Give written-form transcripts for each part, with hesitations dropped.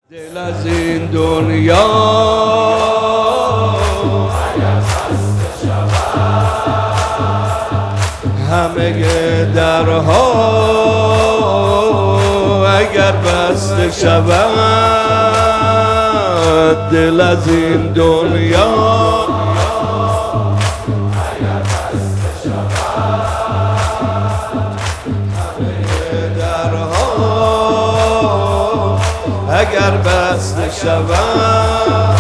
دل از این دنیا همه درها اگر بسته شود، دل از این دنیا اگر بسته شود،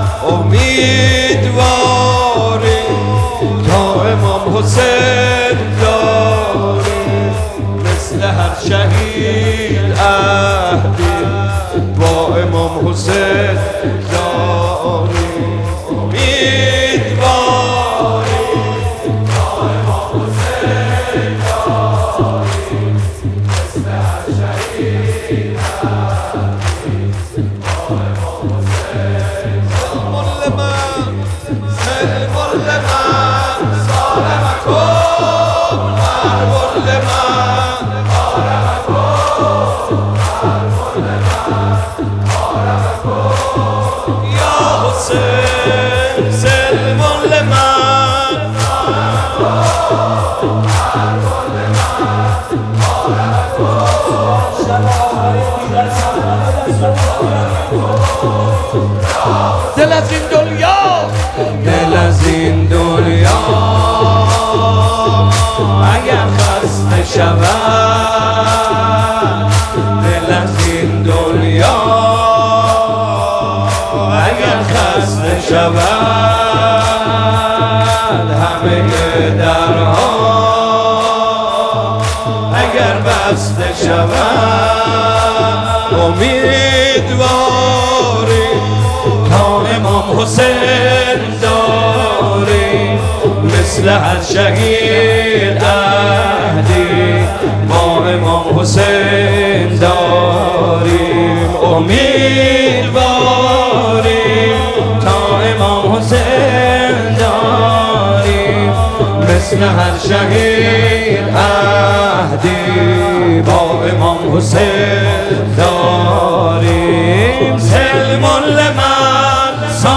امیدواریم تا امام حسین داریم، مثل هر شهید عهدی با امام حسین داریم. امیدواریم تا امام حسین داریم، مثل هر شهید دل از این دنیا، دل از این دنیا اگر خسته شود، دل از این دنیا اگر خسته شود، همه درها اگر بسته شود، امیدواریم تا امام حسین داریم، مثل هر شهید عهدی با امام حسین داریم. امیدواریم تا امام حسین داریم، مثل هر شهید عهدی با امام حسین داریم. سلمان لمن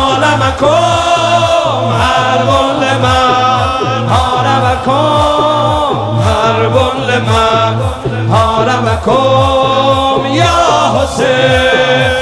سالمکم حرب لمن حاربکم، حرب لمن حاربکم یا حسین.